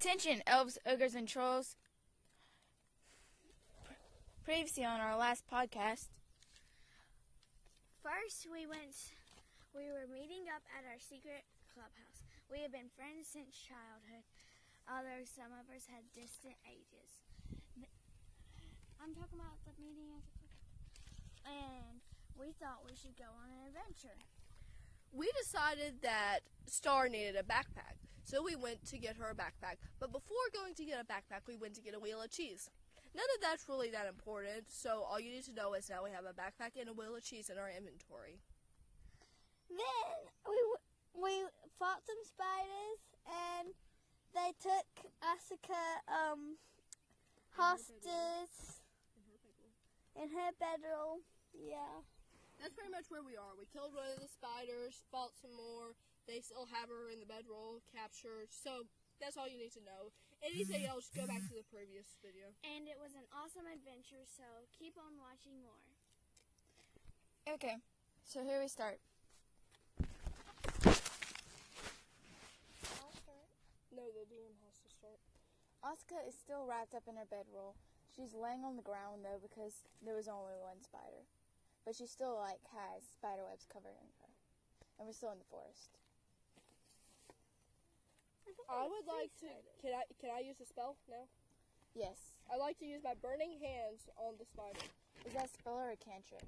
Attention, elves, ogres, and trolls. Previously on our last podcast, first we were meeting up at our secret clubhouse. We have been friends since childhood, although some of us had distant ages. I'm talking about the meeting at the clubhouse. And we thought we should go on an adventure. We decided that Star needed a backpack, so we went to get her a backpack. But before going to get a backpack, we went to get a wheel of cheese. None of that's really that important, so all you need to know is now we have a backpack and a wheel of cheese in our inventory. Then we fought some spiders, and they took Asuka hostage in her bedroom. Yeah. That's pretty much where we are. We killed one of the spiders, fought some more. They still have her in the bedroll, captured. So that's all you need to know. Anything else, go back to the previous video. And it was an awesome adventure, so keep on watching more. okay, so here we start. No, the DM has to start. Asuka is still wrapped up in her bedroll. She's laying on the ground though because there was only one spider. But she still has spider webs covering her. And we're still in the forest. I would like to. Can I use a spell now? Yes. I'd like to use my burning hands on the spider. Is that spell or a cantrip?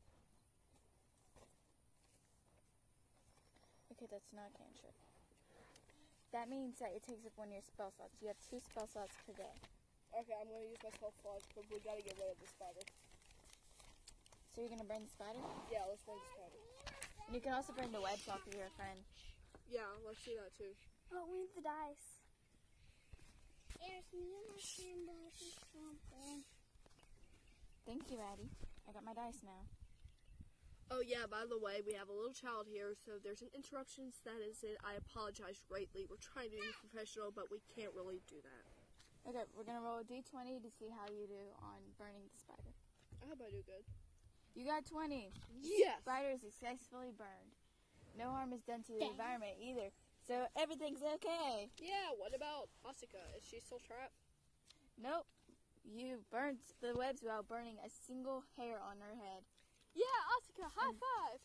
Okay, that's not a cantrip. That means that it takes up one of your spell slots. You have 2 spell slots per day. Okay, I'm going to use my spell slots, but we got to get rid of the spider. So you're going to burn the spider? Yeah, let's burn the spider. And you can also burn the webs off of your friend. Yeah, let's do that too. Oh, we need the dice. There's me and my friend dice or something. Thank you, Addie. I got my dice now. Oh yeah, by the way, we have a little child here, so there's an interruption. That is it. I apologize greatly. We're trying to be professional, but we can't really do that. Okay, we're going to roll a d20 to see how you do on burning the spider. I hope I do good. You got 20. Yes! Spider is successfully burned. No harm is done to the environment either, so everything's okay. Yeah, what about Asuka? Is she still trapped? Nope. You burned the webs without burning a single hair on her head. Yeah, Asuka, high five!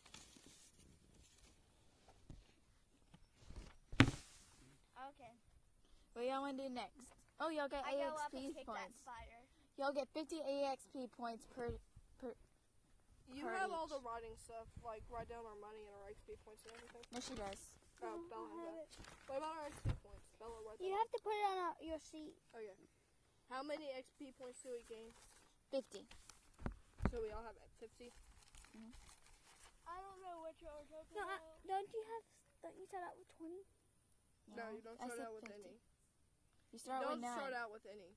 Okay. What y'all want to do next? Oh, y'all get I go up and EXP kick that points. spider. Y'all get 50 EXP points per... You Per have each. all the writing stuff, like write down our money and our XP points and everything. No, she does. Oh, Bella has that. What about our XP points? Bella, write that You down. have to put it on your sheet. Oh yeah. How many XP points do we gain? 50. So we all have 50? I don't know what you're talking about. Don't you start out with 20? No, you don't I start said out with 50. any. You start Don't with 9. start out with any.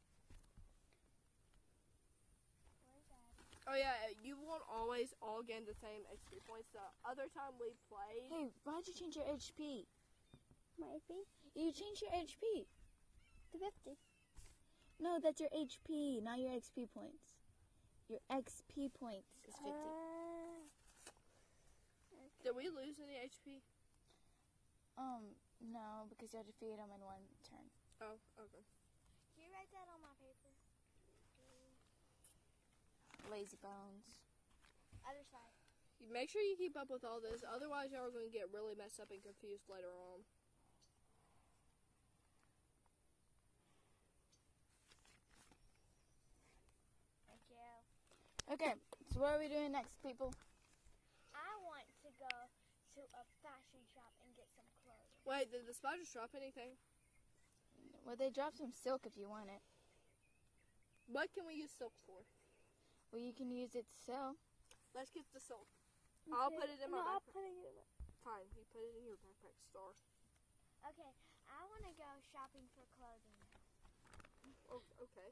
Where's that? Oh yeah, you won't always all gain the same XP points. The other time we played, Hey, why'd you change your HP? My HP? You changed your HP. To 50. No, that's your HP, not your XP points. Your XP points is 50. did we lose any HP? No, because you have to defeat them in one turn. Oh, okay. Can you write that on my paper? Lazy bones. Other side. Make sure you keep up with all this, otherwise y'all are going to get really messed up and confused later on. Thank you. Okay, so what are we doing next, people? I want to go to a fashion shop and get some clothes. Wait, did the spiders drop anything? Well, they dropped some silk if you want it. What can we use silk for? Well, you can use it to sell. Let's get the silk. I'll put it in my I'll backpack. put it in my... Fine, you put it in your backpack, Star. Okay, I want to go shopping for clothing now. Oh, okay.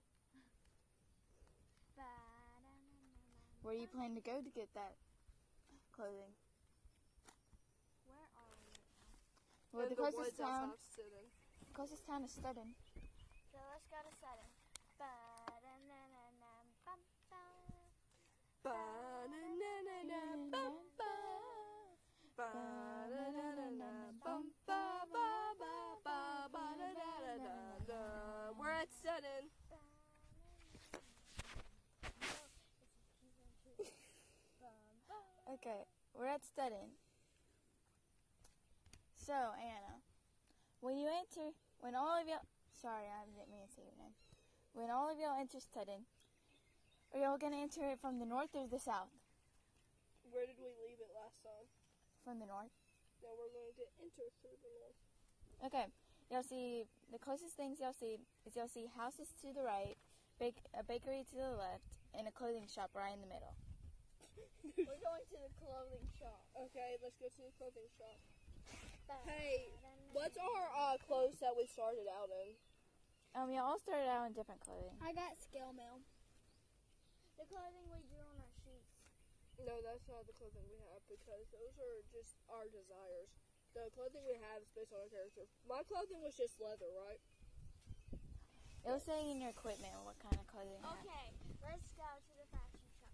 Where do you plan to go to get that clothing? Where are we right now? Well, In the the closest woods town, outside of Sutton. closest town is Studden. So let's go to Sutton. Ba-na-na-na-na-bum-ba. Ba-na-na-na-na-bum-ba-ba-ba-ba-ba-ba-da-da-da. at Sudden. Okay, we're at Studden. So, Anna, when all of y'all, sorry, I didn't mean to say your name. When all of y'all enter Studden, are y'all going to enter it from the north or the south? Where did we leave it last time? From the north. Now we're going to enter through the north. Okay, y'all see, the closest things y'all see is y'all see houses to the right, a bakery to the left, and a clothing shop right in the middle. We're going to the clothing shop. Okay, let's go to the clothing shop. Hey, what's our clothes that we started out in? Y'all all started out in different clothing. I got scale mail. The clothing we drew on our sheets. No, that's not the clothing we have because those are just our desires. The clothing we have is based on our character. My clothing was just leather, right? It was saying in your equipment what kind of clothing you have. Okay, let's go to the fashion shop.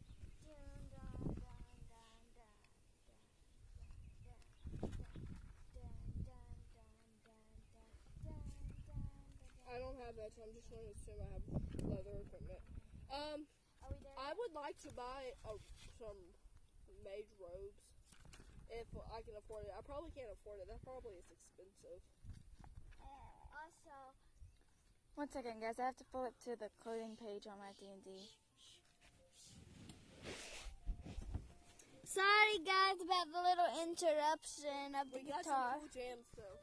I don't have that, so I'm just going to assume I have leather equipment. Are we there? I would like to buy some mage robes if I can afford it. I probably can't afford it. That probably is expensive. Also, 1 second, guys. I have to pull up to the clothing page on my D&D. sorry guys about the little interruption of the We got guitar. some cool jams, though.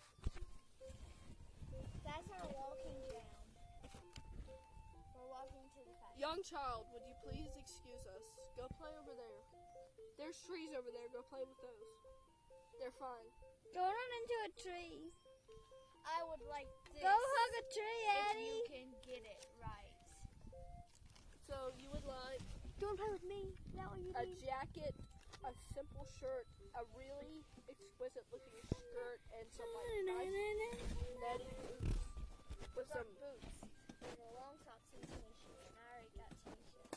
That's our walking jam. We're walking to the fashion. Young child, would you please excuse us? Go play over there. There's trees over there. Go play with those. They're fine. Don't run into a tree. I would like this. Go hug a tree, if Eddie. you can get it right. So you would like Don't play with me. Is that what you a need? jacket, a simple shirt, a really exquisite looking skirt, and some like nice netty boots with some boots. There's a long socks and tennis shoes, and I already got tennis shoes.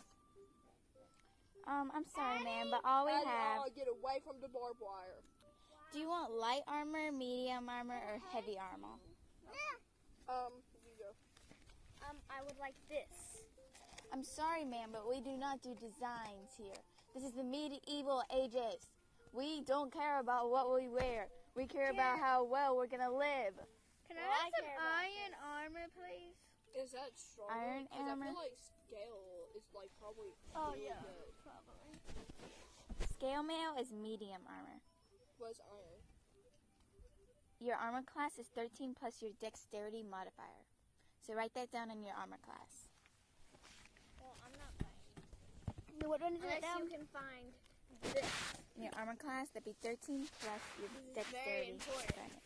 I'm sorry, ma'am, but all we and have. get away from the barbed wire. Do you want light armor, medium armor, or heavy armor? You go. I would like this. I'm sorry, ma'am, but we do not do designs here. This is the medieval ages. We don't care about what we wear. We care about how well we're gonna live. Can Well, I I have some care about iron armor, please? Is that stronger? Iron 'Cause I armor? feel like scale is like probably Oh, really yeah. good. Probably. Scale mail is medium armor. What's iron? Your armor class is 13 plus your dexterity modifier. So write that down in your armor class. Well, I'm not buying. No, what one is Unless you can find this. In your armor class, that'd be 13 plus your This is very dexterity important. bonus.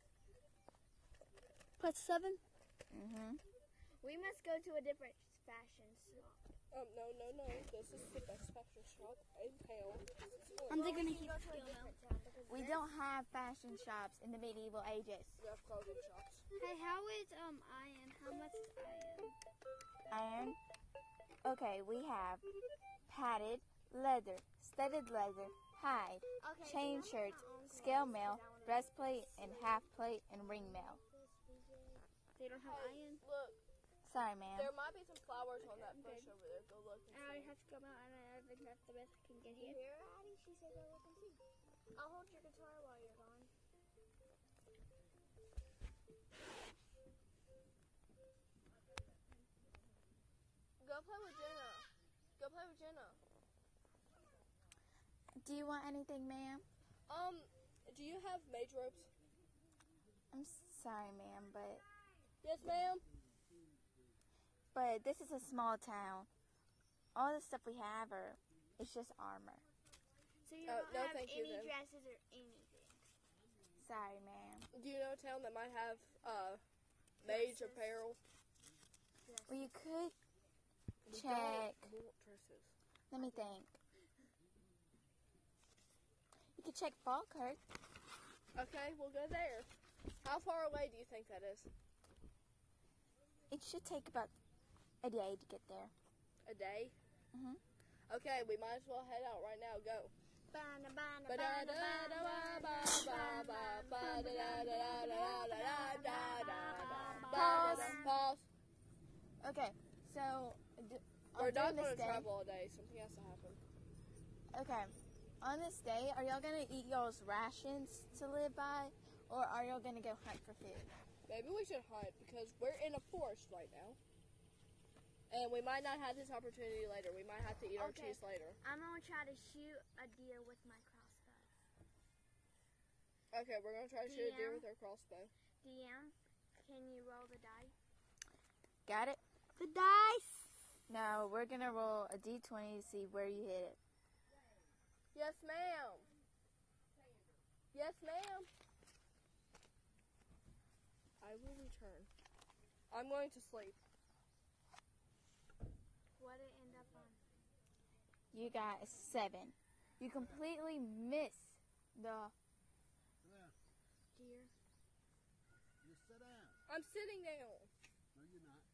Plus 7? Mm-hmm. We must go to a different fashion shop. No. This is the best fashion shop in town. I'm thinking we can go to a different town. We don't have fashion shops in the medieval ages. We have clothing shops. Hey, how is iron? How much is iron? Iron. Okay, we have padded leather, studded leather, hide, Okay. chain shirts, scale mail, breastplate, and half plate, and ring mail. They don't have iron. Look, Sorry, ma'am. there might be some flowers on that bush over there. Go look and I see. have to come out, and I think that's the best I can get here. Here, Addie, she said go look and see. I'll hold your guitar while you're gone. Go play with Jenna. Go play with Jenna. Do you want anything, ma'am? Do you have mage ropes? I'm sorry, ma'am, but Yes, ma'am. this is a small town. All the stuff we have it's just armor. So you Oh, don't no, have thank you, any then. dresses or anything. Sorry, ma'am. Do you know a town that might have mage Dresses. apparel? Well, you could We check. don't want dresses. Let me think. You could check Falkirk. Okay, we'll go there. How far away do you think that is? It should take about a day to get there. A day? Mhm. Okay, we might as well head out right now. Go. Pause. Pause. Okay, so We're not during going this to day, travel all day. Something has to happen. okay, on this day, are y'all gonna eat y'all's rations to live by, or are y'all gonna go hunt for food? Maybe we should hunt because we're in a forest right now. And we might not have this opportunity later. We might have to eat our Okay. cheese later. I'm gonna try to shoot a deer with my crossbow. Okay, we're going to try to shoot a deer DM. with our crossbow. DM, can you roll the die? Got it? The dice! Now we're gonna roll a d20 to see where you hit it. Yes, ma'am. Yes, ma'am. I will return. I'm going to sleep. What did it end up on? You got a 7. You completely miss the. Deer. You sit down. I'm sitting down. No, you're not.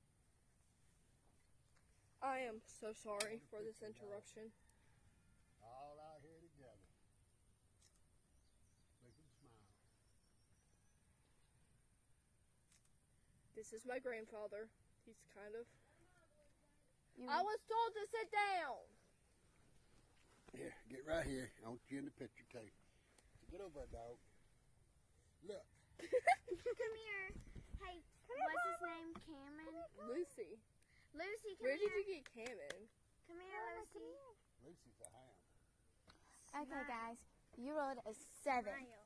I am so sorry for this interruption. All out here together. Make them smile. This is my grandfather. He's kind of... You, I was told to sit down. Here, get right here. I want you in the picture, Kate. Get over there, dog. Look. Come here. Hey, what's his name? Cameron? Lucy. Lucy, come Where did here. you get Cameron? Come here, Lucy. Lucy's a ham. okay, guys, you rolled a 7. Smile.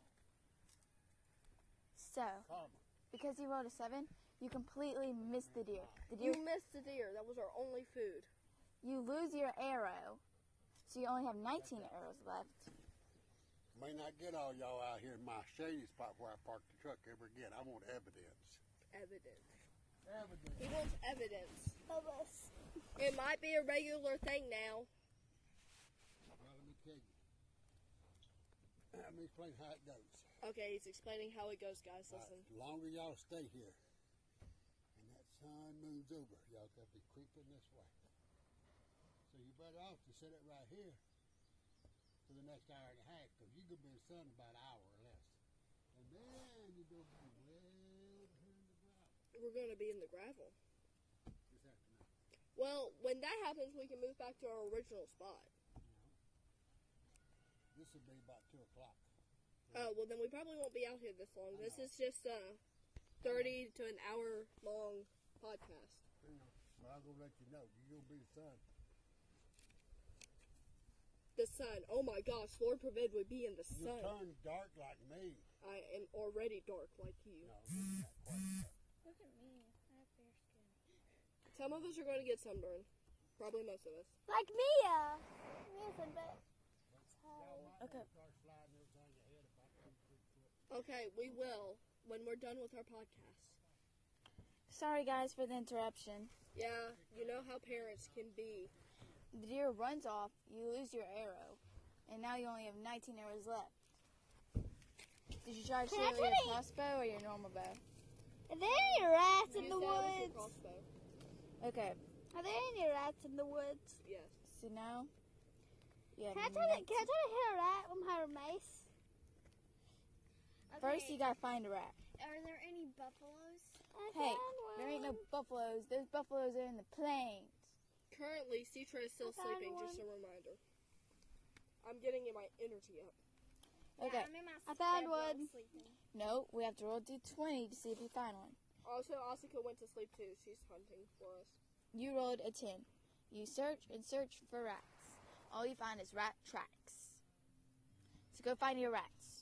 So, Karma. because you rolled a 7, you completely missed the deer. The You deer, missed the deer. That was our only food. you lose your arrow, so you only have 19 arrows left. May not get all y'all out here in my shady spot where I parked the truck ever again. I want evidence. Evidence. Evidence. He wants evidence. Of us. It might be a regular thing now. Well, let me tell you. Let me explain how it goes. Okay, he's explaining how it goes, guys. Listen. The longer y'all stay here, and that sun moves over, y'all got to be creeping this way. So you better off to set it right here for the next hour and a half, because you're going to be in the sun about an hour or less. And then you're going to be way over here in the gravel We're going to be in the gravel. this afternoon. Well, when that happens, we can move back to our original spot. This will be about 2 o'clock. Oh, well, then we probably won't be out here this long. I This know. is just a 30 to an hour long podcast. But I'm going to let you know, you're going to be the sun. The sun. Oh my gosh, Lord forbid we be in the You'll sun. turn dark like me. I am already dark like you. No, you're not quite dark. Look at me. I have fair skin. Some of us are going to get sunburned. Probably most of us. Like Mia. Mia's a bit. Y'all might Okay. start sliding everything ahead about 2 3 foot. Okay, we will when we're done with our podcast. Sorry, guys, for the interruption. Yeah, you know how parents can be. The deer runs off, you lose your arrow, and now you only have 19 arrows left. Did you try to Can shoot I it with your try to- crossbow or your normal bow? Are there any rats in Use the that as your woods? crossbow. Okay, Are there any rats in the woods? Yes. so now you have Can I try to 19. hit a rat with my mace? First, you gotta find a rat. Are there any buffaloes? Hey, there ain't no buffaloes. Those buffaloes are in the plains. Currently, Citra is still I found sleeping, just a one. reminder. I'm getting my energy up. Okay, I found one. no, we have to roll d20 to see if you find one. Also, Asuka went to sleep too. She's hunting for us. You rolled a 10. You search and search for rats. All you find is rat tracks. So go find your rats.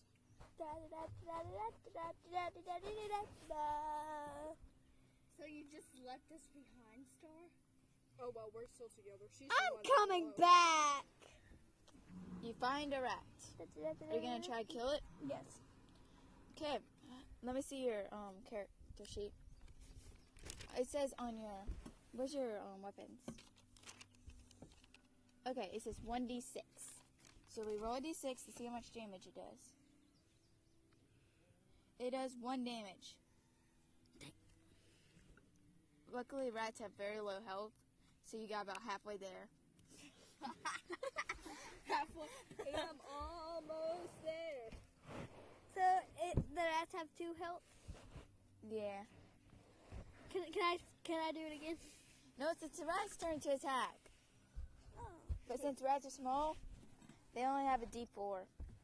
So you just left us behind, Star? Oh well, we're still together. She's I'm the one coming alone. back. You find a rat. Are you gonna try to kill it? Yes. Okay, let me see your character sheet. It says on your, where's your weapons? Okay, it says 1d6. So we roll a d6 to see how much damage it does. It does 1 damage. Luckily, rats have very low health, so you got about halfway there. Halfway, and I'm almost there. So the rats have 2 health. Yeah. Can Can I do it again? No, it's the rat's turn to attack. Oh. But since rats are small, they only have a D4.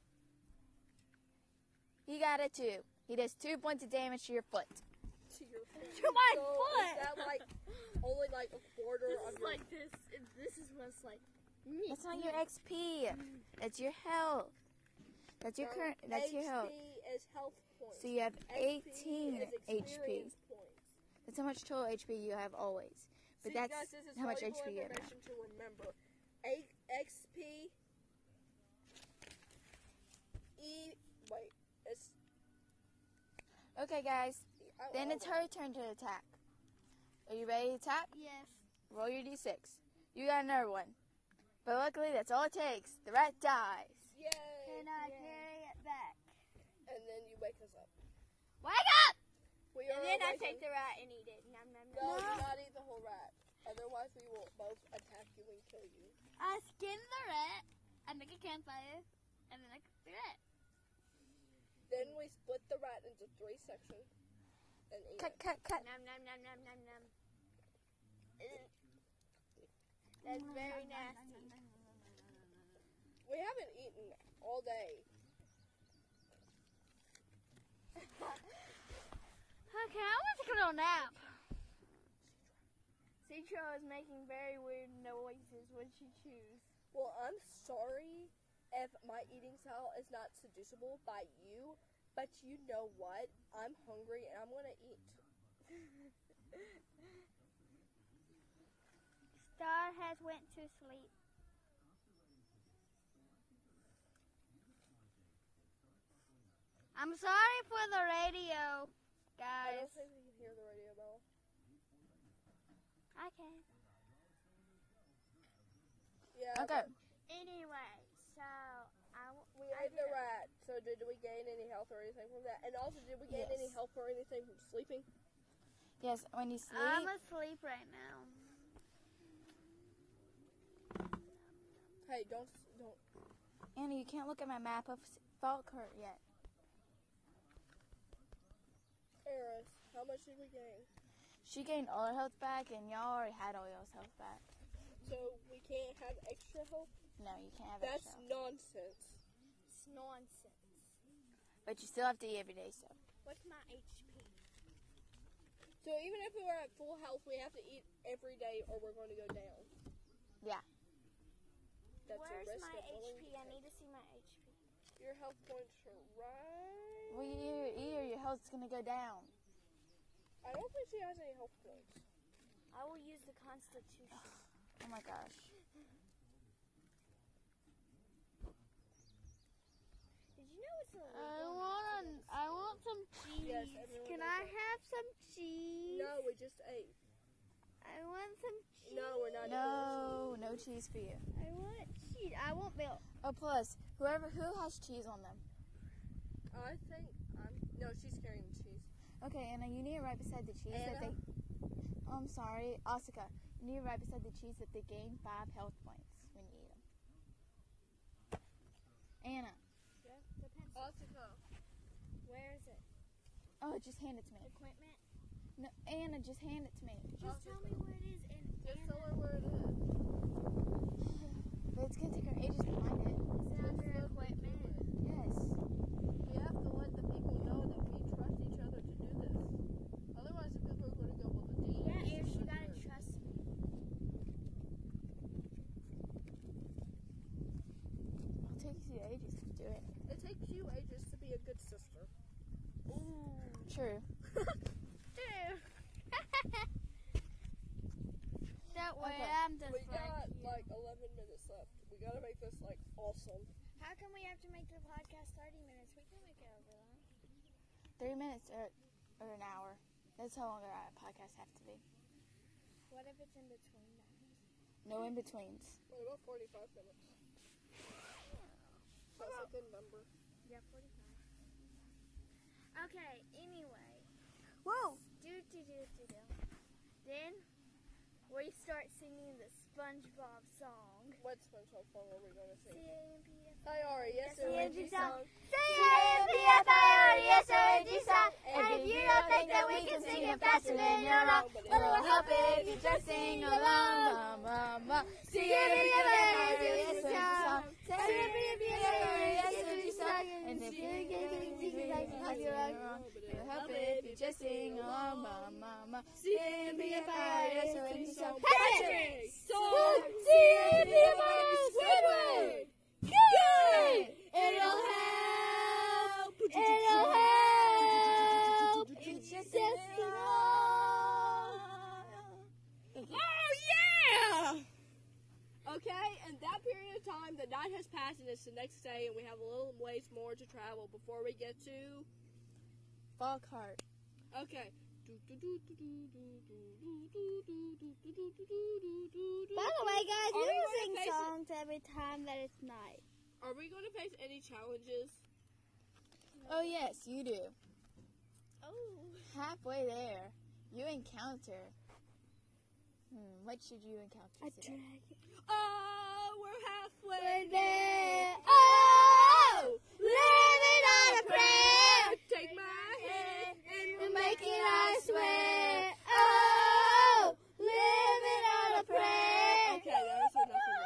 He got a 2. He does 2 points of damage to your foot. To your foot. To my So foot. Is that like only like a quarter of your? this. This is what's like. That's not your XP. That's your health. That's your current. That's your health. HP is health points. So you have XP 18 is HP. experience points. That's how much total HP you have always. But See, that's guys, this is how much valuable HP you have. information to remember. XP. Wait, it's. Okay, guys. Then it's her turn to attack. Are you ready to attack? Yes. Roll your D6. You got another one. But luckily, that's all it takes. The rat dies. Yay! Can I carry it back? And then you wake us up. Wake up! We And are then I awakened. take the rat and eat it. Nom, nom, No, nom. do not eat the whole rat. Otherwise, we will both attack you and kill you. I skin the rat. I make a campfire. And then I cook the rat. Then we split the rat into 3 sections and eat Cut, it. cut, cut. Nom, nom, nom, nom, nom, nom. That's very nasty. We haven't eaten all day. Okay, I want to take a little nap. Citro is making very weird noises when she chews. Well, I'm sorry if my eating style is not seducible by you, but you know what? I'm hungry and I'm gonna eat. Star has went to sleep. I'm sorry for the radio, I guys. don't think we can hear the radio bell. I can. Yeah. Okay. Anyway, so We ate the rat. So did we gain any health or anything from that? And also, did we gain any Yes. health or anything from sleeping? Yes, when you sleep. I'm asleep right now. Hey, don't. Anna, you can't look at my map of Falkirk yet. Eris, how much did we gain? She gained all her health back, and y'all already had all y'all's health back. So we can't have extra health? No, you can't have That's extra health. nonsense. It's nonsense. But you still have to eat every day, so. What's my HP? So even if we were at full health, we have to eat every day or we're going to go down. Yeah. That's Where's a risk my I'm willing HP? to I take. need to see my HP. Your health points are right. Well, you either eat or your health's gonna go down. I don't think she has any health points. I will use the Constitution. Oh my gosh. Did you know it's illegal? I want some cheese. Yes, everyone Can knows I that. have some cheese? No, we just ate. I want some cheese. No, we're not No cheese for you. I want cheese. I want milk. Oh, plus, who has cheese on them? I think no, she's carrying the cheese. Okay, Anna, you need it right beside the cheese that Anna? they. Oh, I'm sorry, Asuka. You need it right beside the cheese that they gain 5 health points when you eat them. Anna. Yeah, the pencil. Asuka. Where is it? Oh, just hand it to me. Equipment. No, Anna, just hand it to me. Just tell me where it is and Just tell her where it is. But it's gonna take her ages to find it. Is it under equipment? Yes. We have to let the people know that we trust each other to do this. Otherwise, the people are going to go, well, the D. Yeah, Ish, you gotta trust me. It'll take you ages to do it. It takes you ages to be a good sister. Ooh. True. Don't worry, Okay. I'm just We got you. like 11 minutes left. We got to make this like awesome. How come we have to make the podcast 30 minutes? We can make it over long. 30 minutes or an hour. That's how long our podcasts have to be. What if it's in between that? No in betweens. What about 45 minutes? That's a good number. Yeah, 45. Okay, anyway. Whoa! Do. Then we start singing the SpongeBob song. What SpongeBob song are we going to sing? C-A-M-P-F-I-R-E-S-O-N-G I-R-E-S-O-N-G song. C-A-M-P-F-I-R-E-S-O-N-G song. And if you don't think that we can sing it faster, then you're wrong. But it'll help if you just sing along. C-A-M-P-F-I-R-E-S-O-N-G song. C-A-M-P-F-I-R-E-S-O-N-G song. And if you don't think that you're wrong, it'll help if you just sing along. C-A-M-P-F-I-R-E-S-O-N-G song. Patrick! C-A-M-P-F-I-R-E-S-O-N-G Good! It'll help! It'll help! It's just a Oh, yeah! Okay, and that period of time, the night has passed and it's the next day, and we have a little ways more to travel before we get to... Falkheart. Okay. By the way, guys, Are you we will gonna sing face it? songs every time that it's night. Are we going to face any challenges? Oh, yes, you do. Oh. Halfway there, you encounter. What should you encounter A today? dragon. Oh, we're halfway there. Oh! Living on a prayer! Take my hand and We'll make it, I swear. Oh! Living on a prayer! Okay, that was enough of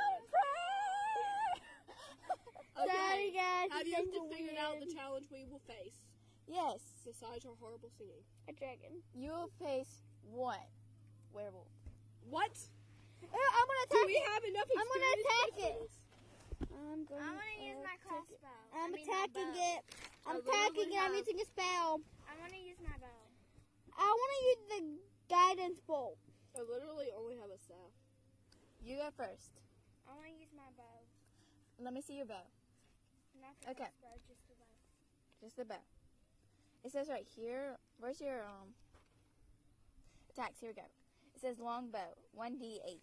that. Sorry, Okay. guys. Have it's you just figured out the weird. challenge we will face Yes, besides our horrible singing? A dragon. you will face one werewolf. What? Oh, I'm gonna Do attack we it. have enough I'm gonna experience attack with it. this? I'm gonna use my Uh, crossbow. I'm attacking it. I'm I literally attacking it. I'm have- using a spell. I'm gonna use my bow. I want to use the guidance bolt. I literally only have a staff. You go first. I want to use my bow. Let me see your bow. Not the Okay. crossbow, just the bow. Just the bow. It says right here. Where's your attacks? Here we go. It says long bow, 1d8.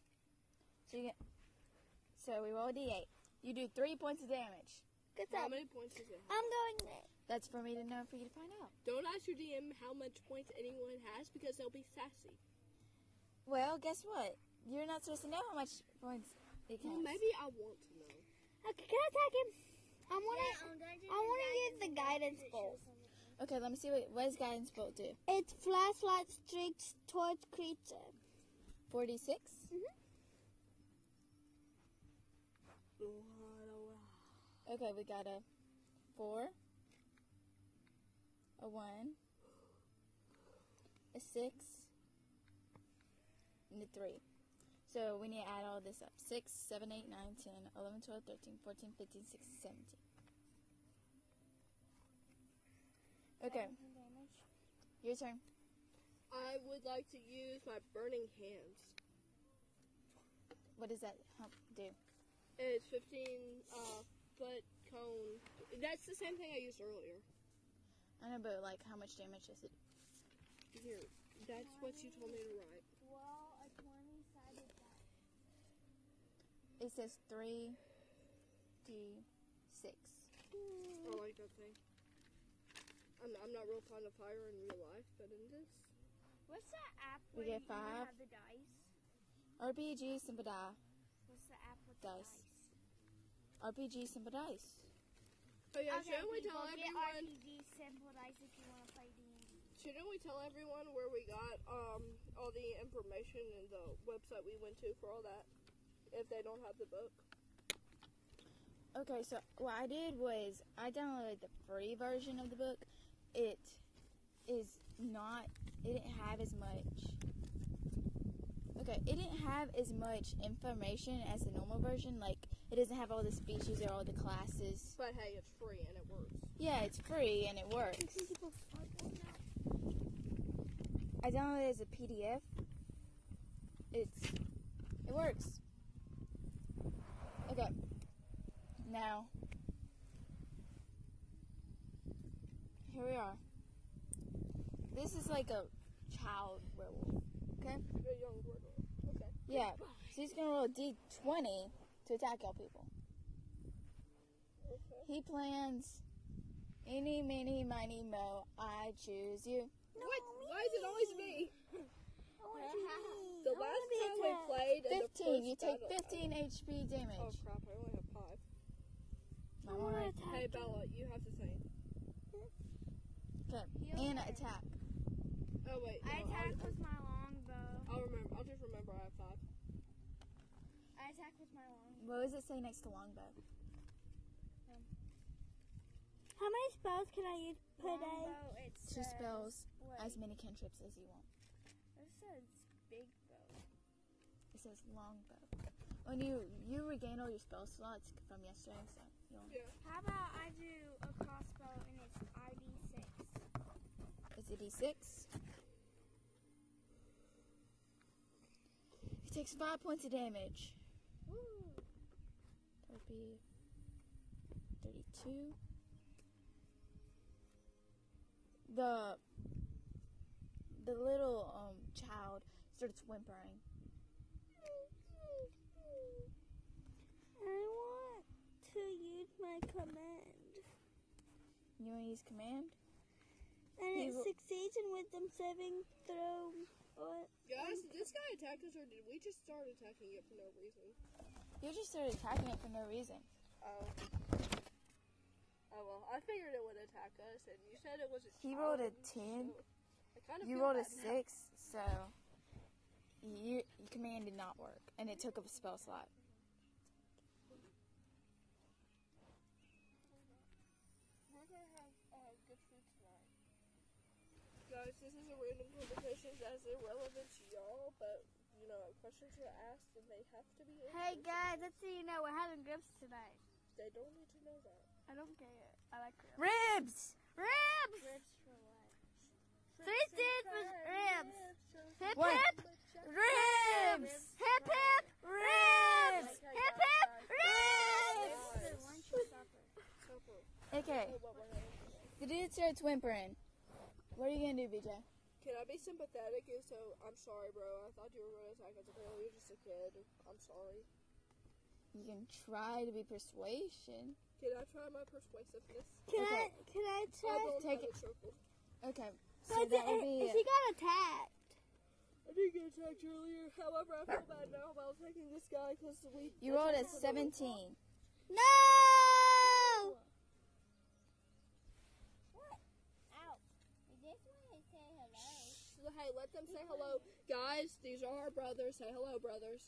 So we roll a d8. You do 3 points of damage. Good How job. many points does it have? I'm going there. That's for me to know, for you to find out. Don't ask your DM how much points anyone has because they'll be sassy. Well, guess what? You're not supposed to know how much points it Well, counts. maybe I want to know. Okay, can I attack him? I want to use the guidance bolt. Okay, let me see what does guidance bolt do. It's flashlight streaks towards creature. 46. Okay, we got a 4, a 1, a 6, and a 3. So we need to add all this up. 6, 7, 8, 9, 10, 11, 12, 13, 14, 15, 16, 17. Okay, your turn. I would like to use my burning hands. What does that do? It's 15 foot cone. That's the same thing I used earlier. I know, but like, how much damage does it? Here, that's what you told me to write. Well, a 20-sided die. It says 3d6. I like that thing. I'm not real fond of fire in real life, but in this, What's the app We where get you five. have the dice? RPG Simple Die. What's the app with Dice. the dice? RPG Simple Dice. oh yeah, Okay, shouldn't we people, tell get everyone? RPG simple dice if you want to play D&D. Shouldn't we tell everyone where we got all the information and the website we went to for all that? If they don't have the book. Okay, so what I did was I downloaded the free version of the book. It didn't have as much. Okay, it didn't have as much information as the normal version. Like, it doesn't have all the species or all the classes. But hey, it's free and it works. Yeah, it's free and it works. I downloaded it as a PDF. It works. Okay. Now, here we are. This is like a child werewolf. Okay? A young werewolf. Okay. Yeah. So he's gonna roll a d20 to attack y'all people. He plans, eeny, meeny, miny, mo, I choose you. What? Why is it always me? I want to be me. The I wanna last be time we attacked. played in the 15. first HP damage. Oh crap, I only have 5. I wanna Hey Bella, you have to say. Okay, Anna, attack. Oh wait, I no, attack with my longbow. I'll just remember I have 5. I attack with my longbow. What does it say next to longbow? How many spells can I use per day? Longbow, it 2 says, spells, wait, as many cantrips as you want. it says big bow. It says longbow. When you regain all your spell slots from yesterday, so you'll. Yeah. How about I do a crossbow and it's ID6? Is it D6? It takes 5 points of damage. Woo! That would be 32. The little child starts whimpering. I want to use my command. You want to use command? And it You- succeeds in wisdom saving throw. What? Guys, did this guy attack us or did we just start attacking it for no reason? You just started attacking it for no reason. Oh. Oh well, I figured it would attack us, and you said it was a He rolled a challenge, 10. so I kind of You feel rolled a bad now. 6, so your command did not work, and it took up a spell slot. We're gonna have good food tonight. Guys, this is a random conversation that's irrelevant to y'all, but you know, questions were asked and they have to be answered. Hey guys, let's see, we're having grips tonight. They don't need to know that. I don't care. I like grips. Ribs! Ribs! Ribs for what? 3 did was ribs. Hip What? hip! Ribs! Hip hip! Ribs! Hip hip! Ribs! Okay, the dude starts whimpering. What are you gonna do, BJ? Can I be sympathetic and so, I'm sorry bro, I thought you were going to attack us earlier, you're just a kid, I'm sorry. You can try to be persuasion. Can I try my persuasiveness? Can Okay. I try? don't take have it. a circle. Okay, so But that would be. she got attacked. I didn't get attacked earlier, however I feel bad now about attacking this guy because we... You rolled a attacked him on the 17. No! Hey, let them say hello. Guys, these are our brothers. Say hello, brothers.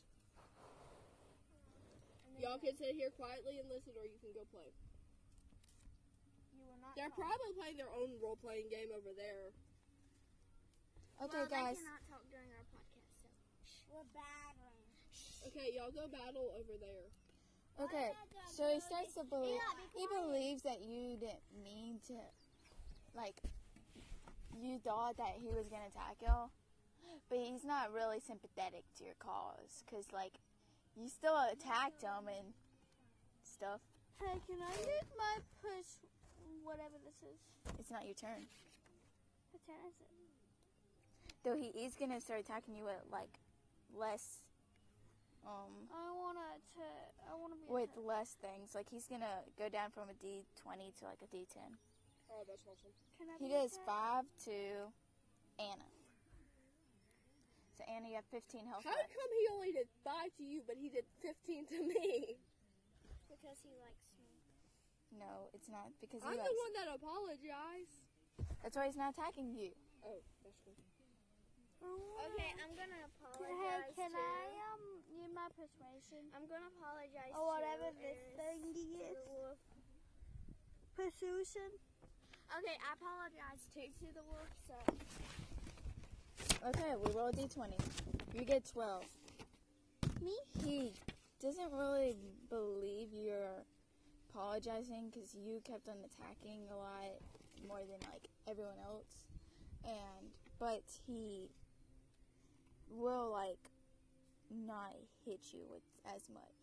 Y'all can sit here quietly and listen, or you can go play. You will not They're talk. probably playing their own role-playing game over there. Okay, Well, guys. They cannot talk during our podcast, so. We're battling. Okay, y'all go battle over there. Okay, so he starts to believe. He believes that you didn't mean to. Like, you thought that he was gonna attack y'all, but he's not really sympathetic to your cause, cause like, you still attacked him and stuff. Hey, can I use my push? Whatever this is. It's not your turn. What turn is it? Though he is gonna start attacking you at like less, I wanna be. with less things. Like he's gonna go down from a D20 to like a D10. Oh, that's awesome. Can I He be does attacked? 5 to Anna. So Anna, you have 15 health How left. come he only did 5 to you, but he did 15 to me? Because he likes me. No, it's not because I'm he the likes. one that apologized. That's why he's not attacking you. Oh, that's good. Okay, I'm gonna Hey, apologize can to... I use my persuasion? I'm gonna apologize Or whatever to this Eris, thing to the is. wolf. Persuasion. Okay, I apologize too to the wolf, so... Okay, we roll a D20. You get 12. Me? He doesn't really believe you're apologizing because you kept on attacking a lot more than like everyone else, but he will like not hit you with as much.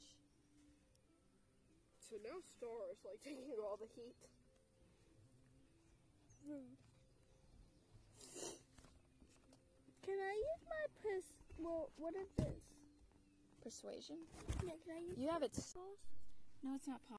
So now Star is like taking all the heat. Can I use my Well, what is this? Persuasion? Yeah, can I use You have it. pulse? No, it's not possible.